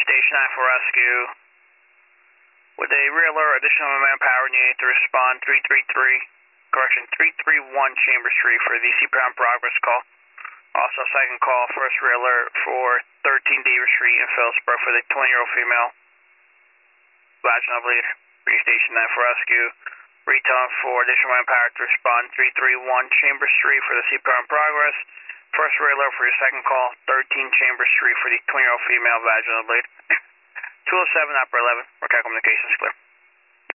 Station 9 for rescue. With a rear alert, additional manpower needed to respond 331 Chambers Street for the CPR in progress call. Also, second call, first rear alert for 13 Davis Street in Phillipsburg for the 20-year-old female. Vaginal bleed. Station 9 for rescue. Retelling for additional manpower to respond 331 Chambers Street for the CPR in progress. First rear alert for your second call, 13 Chambers Street for the 20-year-old female vaginal bleed. 207 upper 11, Mercado Communications clear.